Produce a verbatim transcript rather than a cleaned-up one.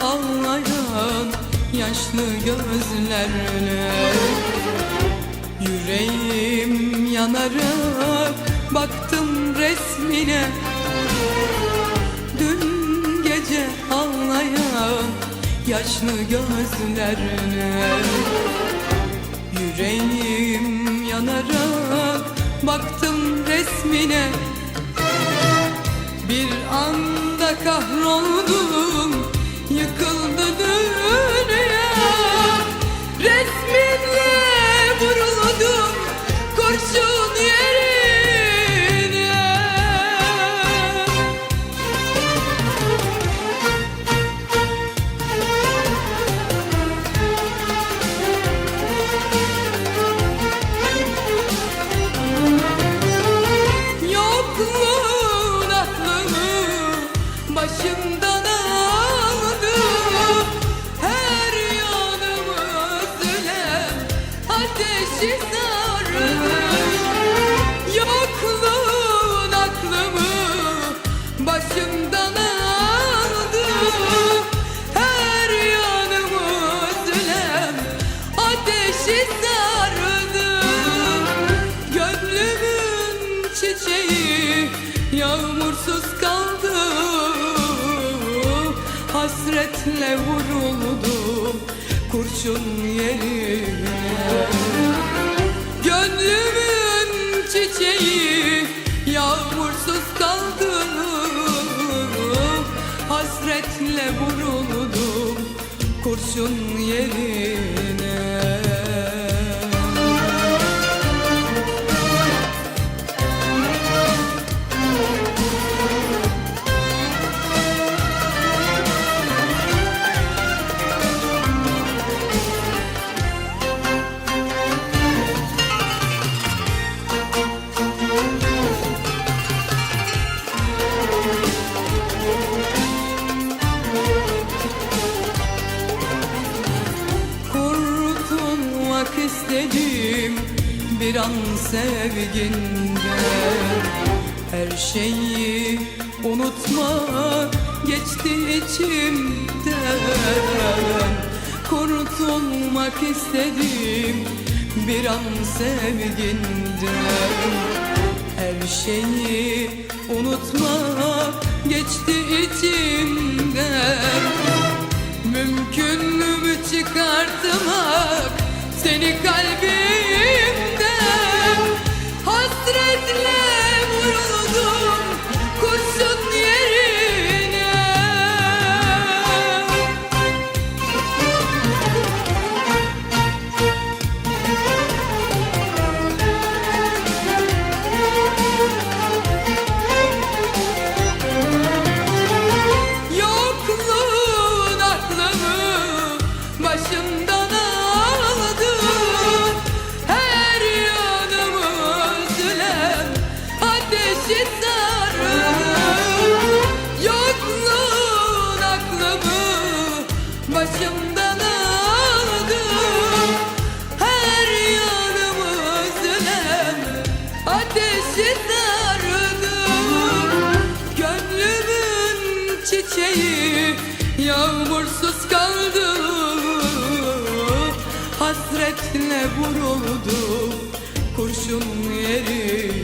ağlayan yaşlı gözlerle. Yüreğim yanarak baktım resmine, dün gece ağlayan yaşlı gözlerle. Yüreğim yanarak baktım resmine, bir anda kahroldum, yıkıldı dünya. Resminle vuruldum kurşun yerine. Yokluğun aklımı başımdan aldı, her yanımı özlem ateşi sardı. Yokluğun aklımı başımdan aldı, her yanımı özlem ateşi sardı. Gönlümün çiçeği yağmursuz kaldı, hasretle vuruldum kurşun yerine. Gönlümün çiçeği yağmursuz kaldı, hasretle vuruldum kurşun yerine. Kurtulmak istedim bir an sevginden, her şeyi unutmak geçti içimden. Kurtulmak istedim bir an sevginden, her şeyi unutmak geçti içimden. Mümkün mü çıkartmak seni kalbimden? Hasretle vuruldum kurşun yerine. Yokluğun aklımı başımdan aldı, her yanımı özlem ateşi sardı. Yokluğun aklımı başımdan aldı, her yanımı özlem ateşi sardı. Gönlümün çiçeği yağmursuz kaldı, hasretle vuruldu kurşun yeri.